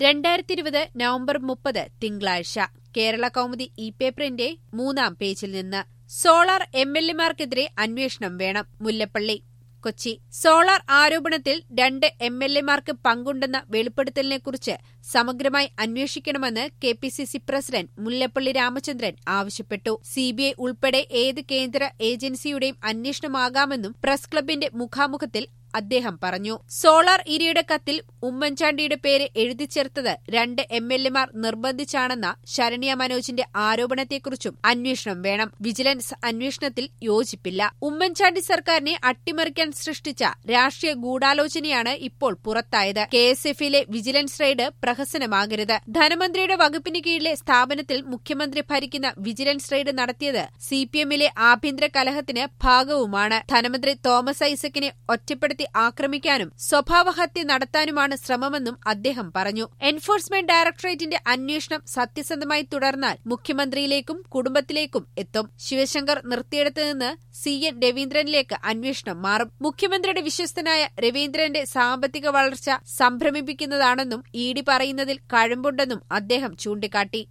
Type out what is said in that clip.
2020 November 30 തിങ്കളാഴ്ച കേരള കൗമുദി പേപ്പറിന്റെ 3-ാം പേജിൽ നിന്ന് സോളാർ എംഎൽഎമാർക്കെതിരെ അന്വേഷണം വേണം. മുല്ലപ്പള്ളി കൊച്ചി സോളാർ ആരോപണത്തിൽ 2 എംഎൽഎമാർക്ക് പങ്കുണ്ടെന്ന വെളിപ്പെടുത്തലിനെക്കുറിച്ച് സമഗ്രമായി അന്വേഷിക്കണമെന്ന് കെപിസിസി പ്രസിഡന്റ് മുല്ലപ്പള്ളി രാമചന്ദ്രൻ ആവശ്യപ്പെട്ടു. സിബിഐ ഉൾപ്പെടെ ഏത് കേന്ദ്ര ഏജൻസിയുടെയും അന്വേഷണമാകാമെന്നും പ്രസ് ക്ലബിന്റെ മുഖാമുഖത്തിൽ അദ്ദേഹം പറഞ്ഞു. സോളാർ ഇരയുടെ കത്തിൽ ഉമ്മൻചാണ്ടിയുടെ പേര് എഴുതിച്ചേർത്തത് 2 എംഎൽഎമാർ നിർബന്ധിച്ചാണെന്ന ശരണ്യ മനോജിന്റെ ആരോപണത്തെക്കുറിച്ചും അന്വേഷണം വേണം. വിജിലൻസ് അന്വേഷണത്തിൽ യോജിപ്പില്ല. ഉമ്മൻചാണ്ടി സർക്കാരിനെ അട്ടിമറിക്കാൻ സൃഷ്ടിച്ച രാഷ്ട്രീയ ഗൂഢാലോചനയാണ് ഇപ്പോൾ പുറത്തായത്. കെഎസ്എഫിലെ വിജിലൻസ് റെയ്ഡ് പ്രഹസനമാകരുത്. ധനമന്ത്രിയുടെ വകുപ്പിന് കീഴിലെ സ്ഥാപനത്തിൽ മുഖ്യമന്ത്രി ഭരിക്കുന്ന വിജിലൻസ് റെയ്ഡ് നടത്തിയത് സിപിഎമ്മിലെ ആഭ്യന്തര കലഹത്തിന് ഭാഗവുമാണ്. ധനമന്ത്രി തോമസ് ഐസക്കിനെ ഒറ്റപ്പെടുത്തി ആക്രമിക്കാനും സ്വഭാവഹത്യ നടത്താനുമാണ് ശ്രമമെന്നും അദ്ദേഹം പറഞ്ഞു. എൻഫോഴ്സ്മെന്റ് ഡയറക്ടറേറ്റിന്റെ അന്വേഷണം സത്യസന്ധമായി തുടർന്നാൽ മുഖ്യമന്ത്രിയിലേക്കും കുടുംബത്തിലേക്കും എത്തും. ശിവശങ്കർ നിർത്തിയിടത്ത് നിന്ന് CN രവീന്ദ്രനിലേക്ക് അന്വേഷണം മാറും. മുഖ്യമന്ത്രിയുടെ വിശ്വസ്തനായ രവീന്ദ്രന്റെ സാമ്പത്തിക വളർച്ച സംഭ്രമിപ്പിക്കുന്നതാണെന്നും ഇഡി പറയുന്നതിൽ കഴമ്പുണ്ടെന്നും അദ്ദേഹം ചൂണ്ടിക്കാട്ടി.